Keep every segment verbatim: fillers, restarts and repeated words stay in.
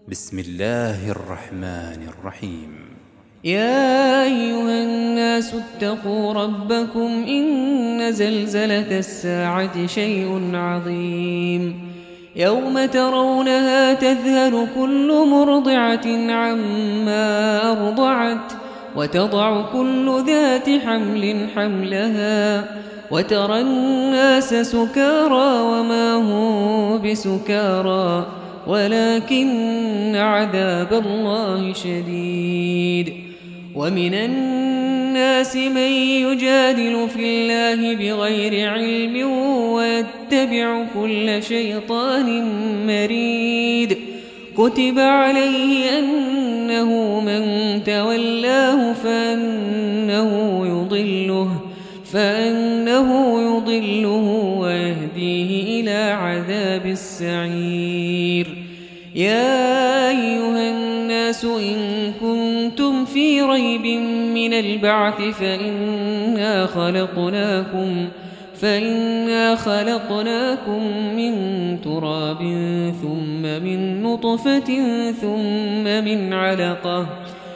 بسم الله الرحمن الرحيم. يا أيها الناس اتقوا ربكم إن زلزلة الساعة شيء عظيم يوم ترونها تذهل كل مرضعة عما أرضعت وتضع كل ذات حمل حملها وترى الناس سكارى وما هم بسكارى ولكن عذاب الله شديد. ومن الناس من يجادل في الله بغير علم ويتبع كل شيطان مريد كتب عليه أنه من تولاه فأنه يضله فأنه يضله ويهديه إلى عذاب السعير. يا أيها الناس إن كنتم في ريب من البعث فإنا خلقناكم فإنا خلقناكم من تراب ثم من نطفة ثم من علقة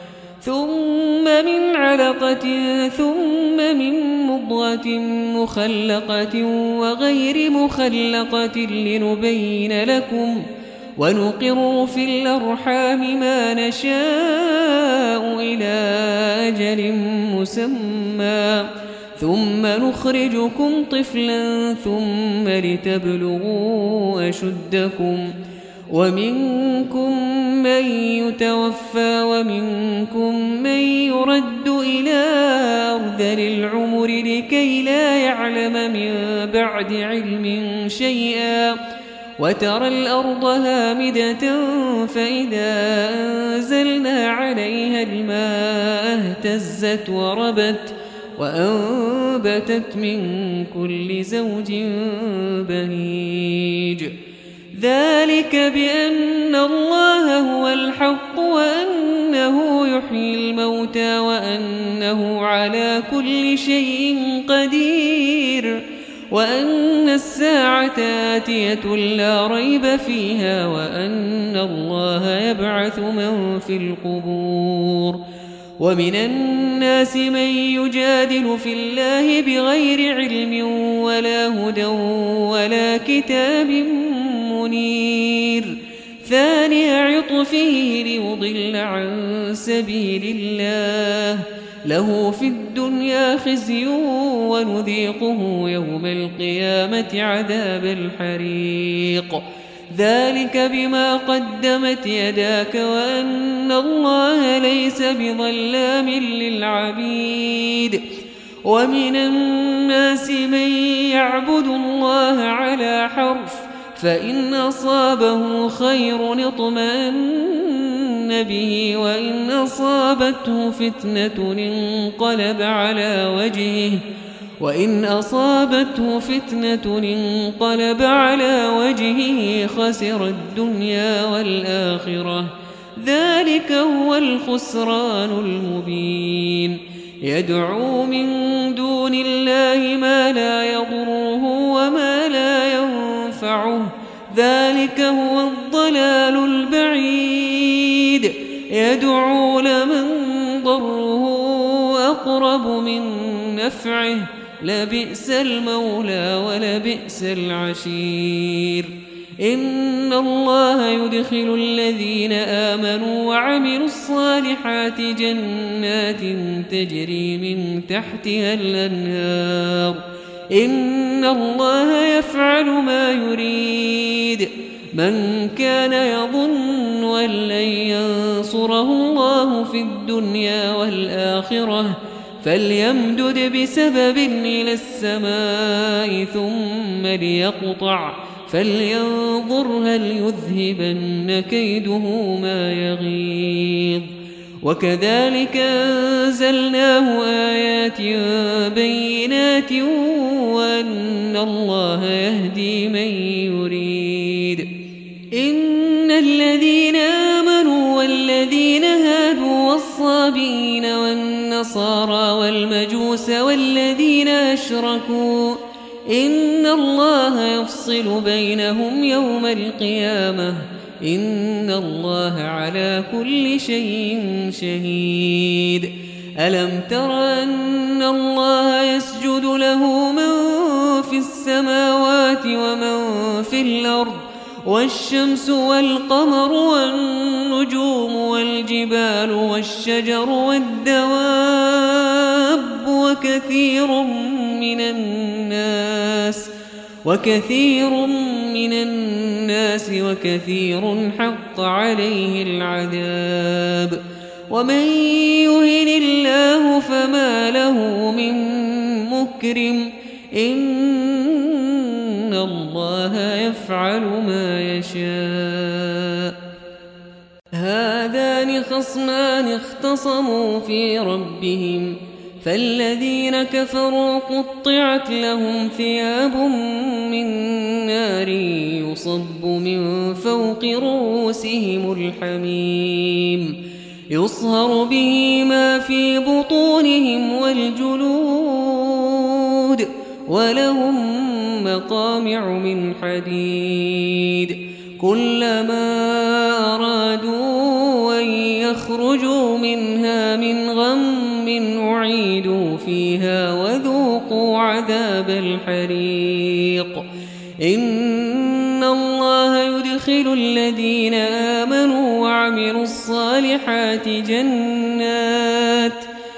ثم من علقة ثم من مضغة مخلقة وغير مخلقة لنبين لكم ونقر في الأرحام ما نشاء إلى أجل مسمى ثم نخرجكم طفلا ثم لتبلغوا أشدكم ومنكم من يتوفى ومنكم من يرد إلى أرذل العمر لكي لا يعلم من بعد علم شيئا وترى الأرض هامدة فإذا أنزلنا عليها الماء اهتزت وربت وأنبتت من كل زوج بهيج. ذلك بأن الله هو الحق وأنه يحيي الموتى وأنه على كل شيء قدير وأن الساعة آتية لا ريب فيها وأن الله يبعث من في القبور. ومن الناس من يجادل في الله بغير علم ولا هدى ولا كتاب منير ثاني عطفه ليضل عن سبيل الله له في الدنيا خزي ونذيقه يوم القيامة عذاب الحريق. ذلك بما قدمت يداك وأن الله ليس بظلام للعبيد. ومن الناس من يعبد الله على حرف فإن أصابه خير اطمأن به وإن أصابته فتنة انقلب على وجهه وإن أصابته فتنة انقلب على وجهه خسر الدنيا والآخرة ذلك هو الخسران المبين. يدعو من دون الله ما لا يضره وما لا ينفعه ذلك هو الضلال البعيد. يدعو لمن ضره أقرب من نفعه لبئس المولى ولبئس العشير. إن الله يدخل الذين آمنوا وعملوا الصالحات جنات تجري من تحتها الأنهار إن الله يفعل ما يريد. من كان يظن أن لن ينصره الله في الدنيا والآخرة فليمدد بسبب إلى السماء ثم ليقطع فلينظر هل يذهبن كيده ما يغيظ. وكذلك أنزلناه آيات بينات وأن الله يهدي من يريد. إن الذين آمنوا والذين هادوا والصابئين والنصارى والمجوس والذين أشركوا إن الله يفصل بينهم يوم القيامة إن الله على كل شيء شهيد ألم تر أن الله يسجد له من في السماوات ومن في الأرض والشمس والقمر والنجوم والجبال والشجر والدواب وكثير من الناس وكثير من الناس وكثير حق عليه العذاب ومن يهن الله فما له من مكرم إن الله يفعل ما يشاء هذان خصمان اختصموا في ربهم فالذين كفروا قطعت لهم ثياب من نار يصب من فوق رؤوسهم الحميم يصهر به ما في بطونهم والجلود ولهم مقامع من حديد كلما أرادوا أن يخرجوا منها من غم أعيدوا فيها وذوقوا عذاب الحريق إن الله يدخل الذين آمنوا وعملوا الصالحات جنات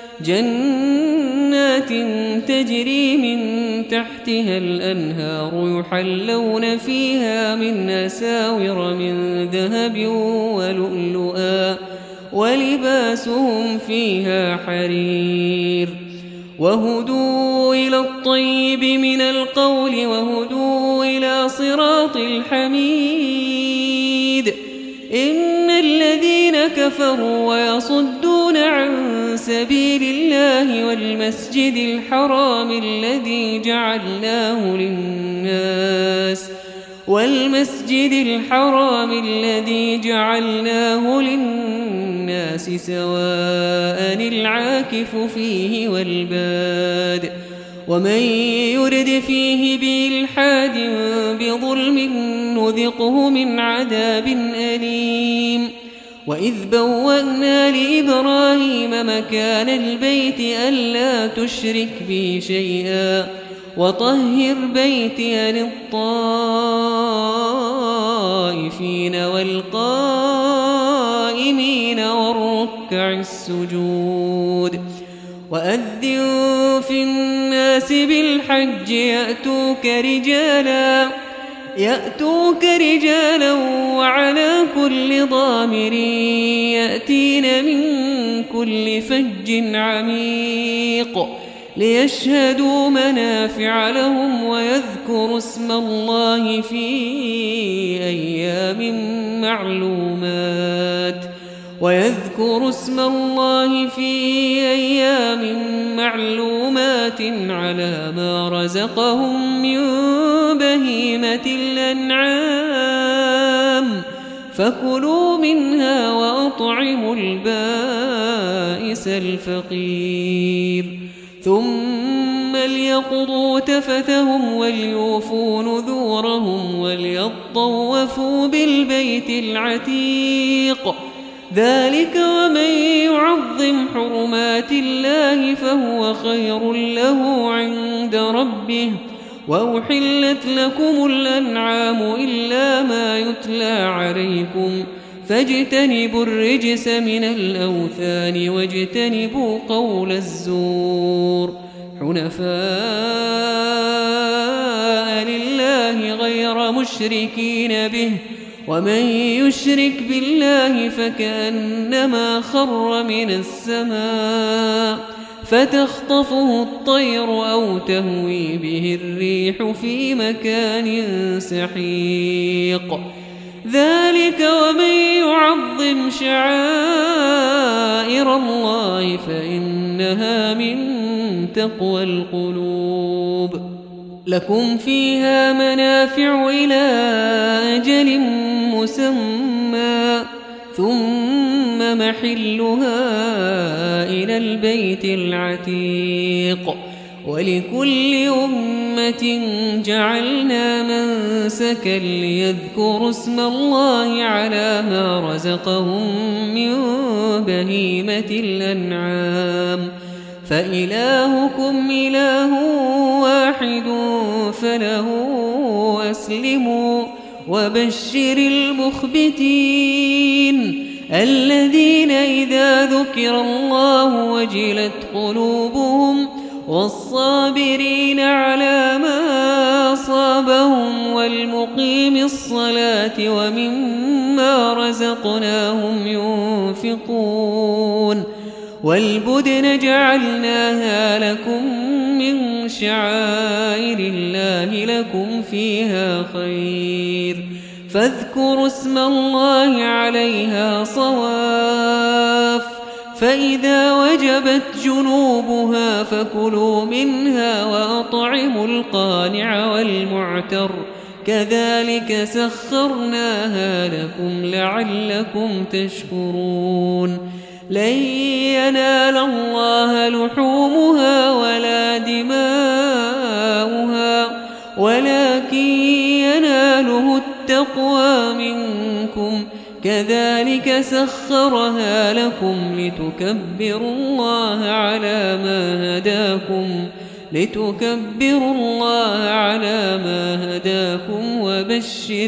جنات تجري من تحتها الأنهار يحلون فيها من أساور من ذهب ولؤلؤا ولباسهم فيها حرير وهدوا إلى الطيب من القول وهدوا إلى صراط الحميد إن الذين كفروا ويصدون عن سبيل الله والمسجد الحرام الذي جعلناه للناس والمسجد الحرام الذي جعلناه للناس سواء العاكف فيه والباد ومن يرد فيه بإلحاد بظلم نذقه من عذاب أليم وإذ بوأنا لإبراهيم مكان البيت ألا تشرك بي شيئا وطهر بيتي للطائفين والقائمين والركع السجود وأذن في الناس بالحج يأتوك رجالا يأتوك رجالا وعلى كل ضامر يأتين من كل فج عميق ليشهدوا منافع لهم ويذكروا اسم الله في أيام معلومات ويذكروا اسم الله في أيام معلومات على ما رزقهم من بهيمة الأنعام فكلوا منها وأطعموا البائس الفقير ثم ليقضوا تفثهم وليوفوا نذورهم وليطوفوا بالبيت العتيق ذلك ومن يعظم حرمات الله فهو خير له عند ربه وأحلت لكم الأنعام إلا ما يتلى عليكم فاجتنبوا الرجس من الأوثان واجتنبوا قول الزور حنفاء لله غير مشركين به ومن يشرك بالله فكأنما خر من السماء فتخطفه الطير أو تهوي به الريح في مكان سحيق ذلك ومن يعظم شعائر الله فإنها من تقوى القلوب لكم فيها منافع إلى أجل مسمى ثم محلها إلى البيت العتيق ولكل أمة جعلنا منسكا ليذكروا اسم الله على ما رزقهم من بهيمة الأنعام فإلهكم إله واحد فله أسلموا وبشر المخبتين الذين إذا ذكر الله وجلت قلوبهم والصابرين على ما أصابهم والمقيم الصلاة ومما رزقناهم ينفقون والبدن جعلناها لكم من شعائر الله لكم فيها خير فاذكروا اسم الله عليها صواف فإذا وجبت جنوبها فكلوا منها وأطعموا القانع والمعتر كذلك سخرناها لكم لعلكم تشكرون لن ينال الله لحومها ولا دماؤها ولكن يناله التقوى منكم كذلك سخرها لكم لتكبروا الله على ما هداكم لتكبروا الله على ما هداكم وبشر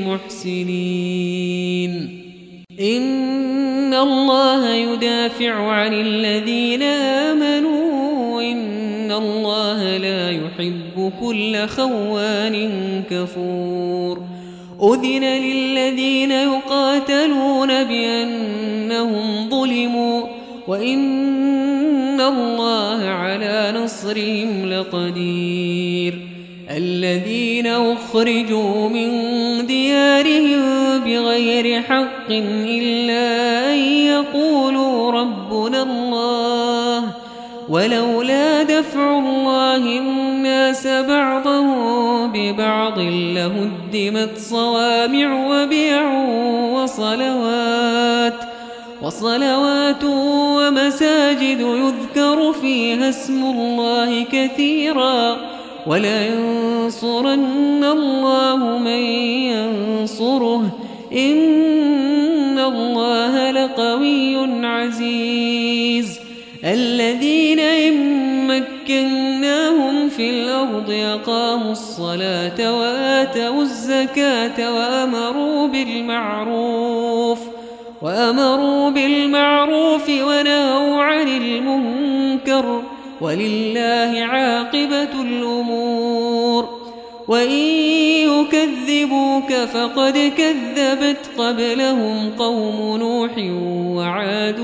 المحسنين إن الله يدافع عن الذين آمنوا إن الله لا يحب كل خوان كفور أذن للذين يقاتلون بأنهم ظلموا وإن الله على نصرهم لقدير الذين أخرجوا من ديارهم بغير حق إلا أن يقولوا ربنا الله ولولا دفع الله الناس بعضهم ببعض لهدمت صوامع وبيع وصلوات وصلوات ومساجد يذكر فيها اسم الله كثيرا ولينصرن الله من ينصره إن الله لقوي عزيز الذين إن مكناهم في الأرض أقاموا الصلاة وآتوا الزكاة وأمروا بالمعروف وأمروا بالمعروف ونهوا عن المنكر ولله عاقبة الأمور وإن يكذبوك فقد كذبت قبلهم قوم نوح وعاد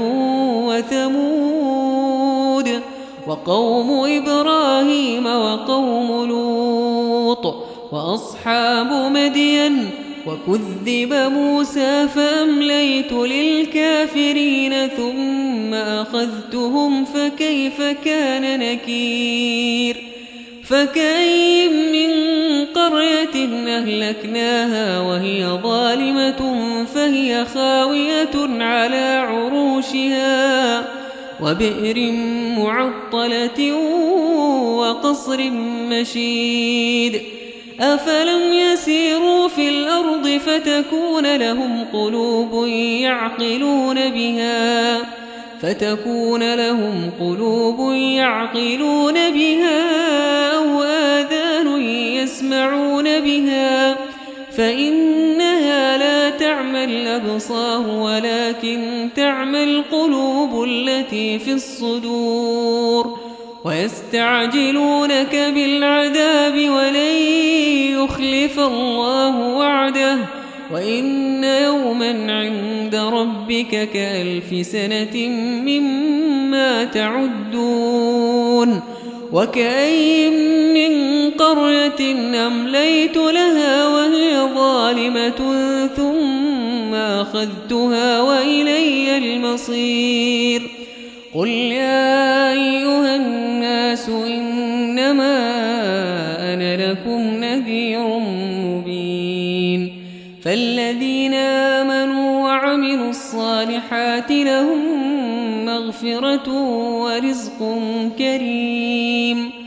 وثمود وقوم إبراهيم وقوم لوط وأصحاب مدين وكذب موسى فأمليت للكافرين ثم أخذتهم فكيف كان نكير فكأين من قرية أهلكناها وهي ظالمة فهي خاوية على عروشها وبئر معطلة وقصر مشيد أفلم يسيروا في الأرض فتكون لهم قلوب يعقلون بها فتكون لهم قلوب يعقلون بها أو آذان يسمعون بها فإنها لا تعمى الأبصار ولكن تعمى القلوب التي في الصدور ويستعجلونك بالعذاب ولن يخلف الله وعده وإن يوما عند ربك كألف سنة مما تعدون وكأين من قرية أمليت لها وهي ظالمة ثم أخذتها وإلي المصير قل يا أيها الناس إنما أنا لكم نذير مبين فالذين آمنوا وعملوا الصالحات لهم مغفرة ورزق كريم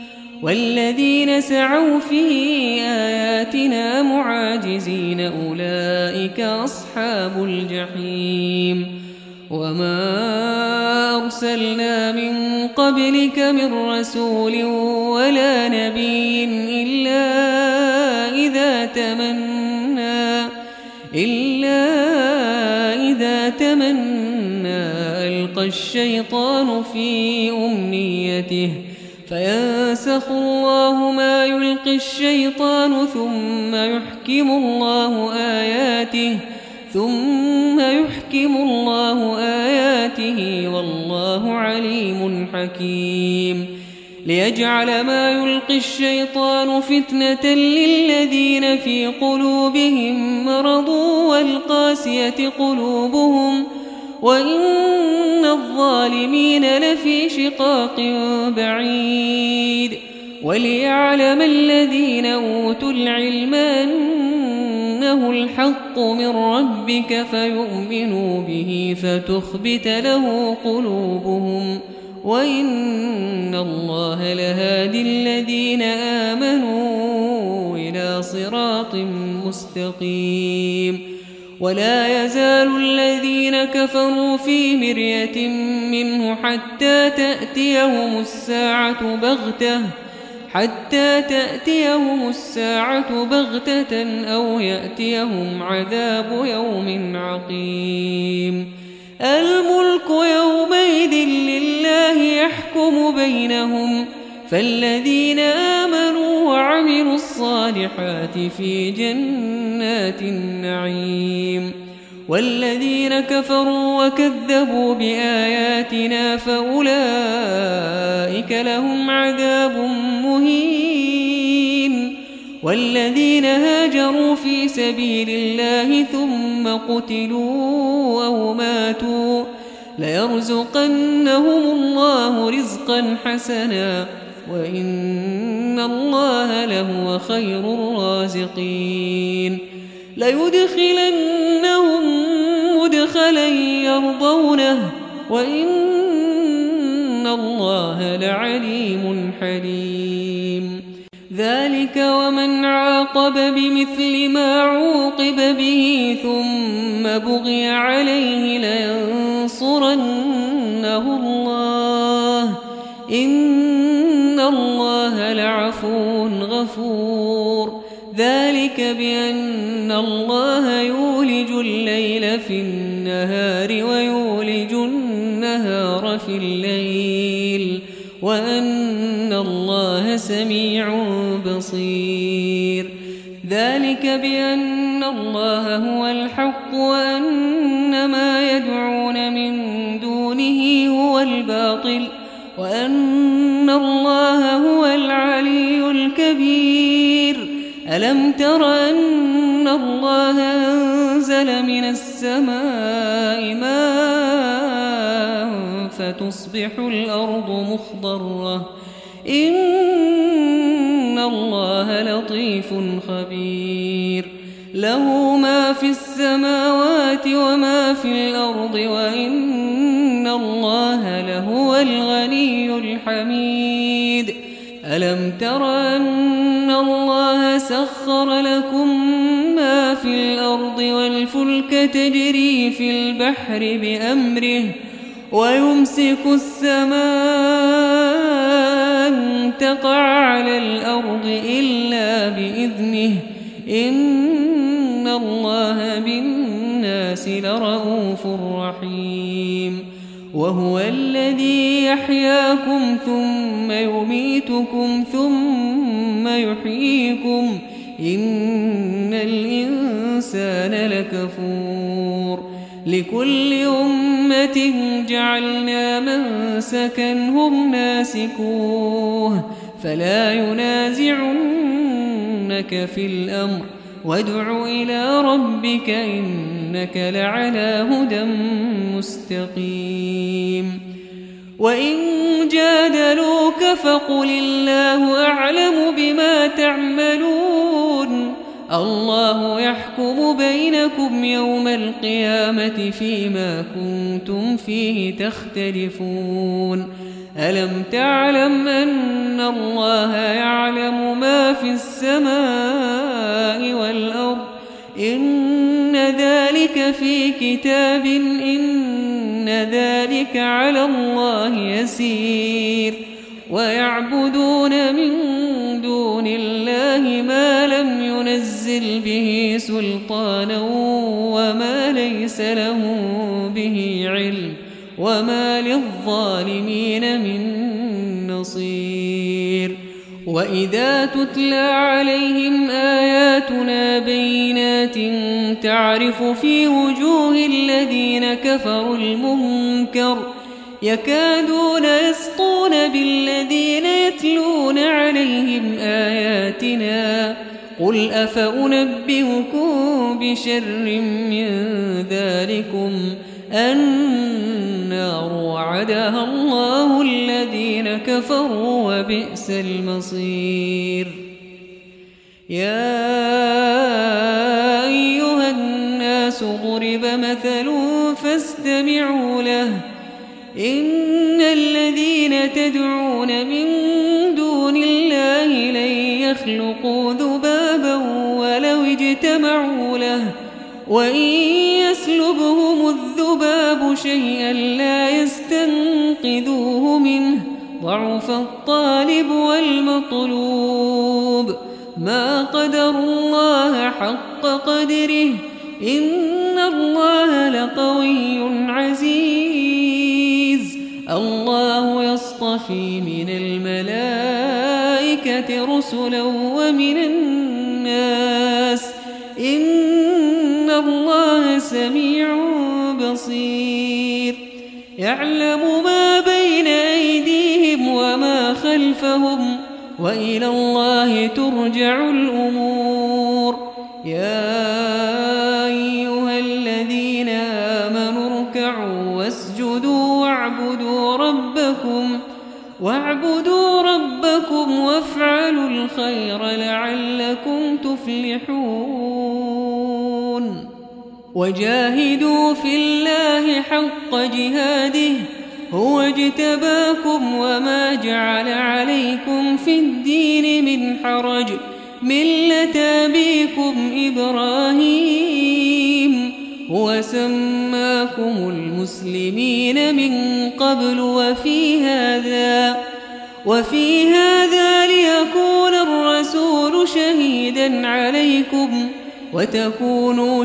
والذين سعوا في آياتنا معاجزين أولئك أصحاب الجحيم وما أرسلنا من قبلك من رسول ولا نبي إلا إذا تمنى إلا إذا تمنى ألقى الشيطان في أمنيته فينسخ الله ما يلقي الشيطان ثم يحكم الله آياته ثم يحكم الله آياته والله عليم حكيم ليجعل ما يلقي الشيطان فتنة للذين في قلوبهم مرض والقاسية قلوبهم وإن الظالمين لفي شقاق بعيد وليعلم الذين أوتوا العلم أنه الحق من ربك فيؤمنوا به فتخبت له قلوبهم وإن الله لهادي الذين آمنوا إلى صراط مستقيم ولا يزال الذين كفروا في مرية منه حتى تأتيهم الساعة بغتة حتى تأتيهم الساعة بغتة أو يأتيهم عذاب يوم عقيم الملك يومئذ لله يحكم بينهم فالذين آمنوا وعملوا الصالحات في جنات النعيم والذين كفروا وكذبوا بآياتنا فأولئك لهم عذاب مهين والذين هاجروا في سبيل الله ثم قتلوا أو ماتوا ليرزقنهم الله رزقا حسنا وإن الله لهو خير الرازقين ليدخلنهم مدخلا يرضونه وإن الله لعليم حليم ذلك ومن عاقب بمثل ما عوقب به ثم بغي عليه لينصرنه الله إن الله لعفو غفور ذلك بأن الله يولج الليل في النهار ويولج النهار في الليل وأن الله سميع بصير ذلك بأن الله هو الحق وأن ما يدعون من دونه هو الباطل وأن الله هو العلي الكبير ألم تر أن الله أنزل من السماء ماء فتصبح الأرض مخضرة إن الله لطيف خبير له ما في السماوات وما في الأرض وإن الله لهو الغني الحميد ألم تر أن الله سخر لكم ما في الأرض والفلك تجري في البحر بأمره ويمسك السماء أن تقع على الأرض إلا بإذنه إن الله بالناس لرءوف رحيم وهو الذي يحياكم ثم يميتكم ثم يحييكم إن الإنسان لكفور لكل أمة جعلنا منسكا هم ناسكوه فلا ينازعنك في الأمر وادع إلى ربك إنك لعلى هدى مستقيم وإن جادلوك فقل الله أعلم بما تعملون الله يحكم بينكم يوم القيامة فيما كنتم فيه تختلفون ألم تعلم أن الله يعلم ما في السماء والأرض إن ذلك في كتاب إن ذلك على الله يسير ويعبدون من دون الله ما لم ينزل به سلطانا وما ليس له به علم وما للظالمين من نصير وإذا تتلى عليهم آياتنا بينات تعرف في وجوه الذين كفروا المنكر يكادون يسطون بالذين يتلون عليهم آياتنا قل أفأنبئكم بشر من ذلكم النار وعدها الله الذين كفروا وبئس المصير يا أيها الناس ضرب مثل فاستمعوا له إن الذين تدعون من دون الله لن يخلقوا ذبابا ولو اجتمعوا له وإن يسلبهم الذباب شيئا لا يستنقذوه منه ضعف الطالب والمطلوب ما قدر الله حق قدره إن الله لقوي عزيز الله يصطفي من الملائكة رسلا ومن الناس إن الله سميع بصير يعلم ما بين أيديهم وما خلفهم وإلى الله ترجع الأمور يا أيها الذين آمنوا اركعوا واسجدوا واعبدوا ربكم واعبدوا ربكم وافعلوا الخير لعلكم تفلحون وجاهدوا في الله حق جهاده هو اجتباكم وما جعل عليكم في الدين من حرج ملة أبيكم إبراهيم هو سماكم المسلمين من قبل وفي هذا وفي هذا ليكون الرسول شهيدا عليكم وتكونوا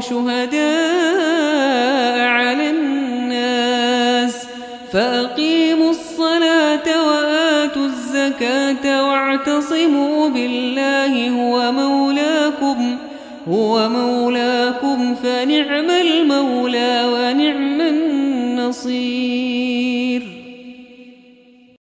شهداء على الناس فأقيموا الصلاة وآتوا الزكاة واعتصموا بالله هو مولاكم هو مولاكم فنعم المولى ونعم النصير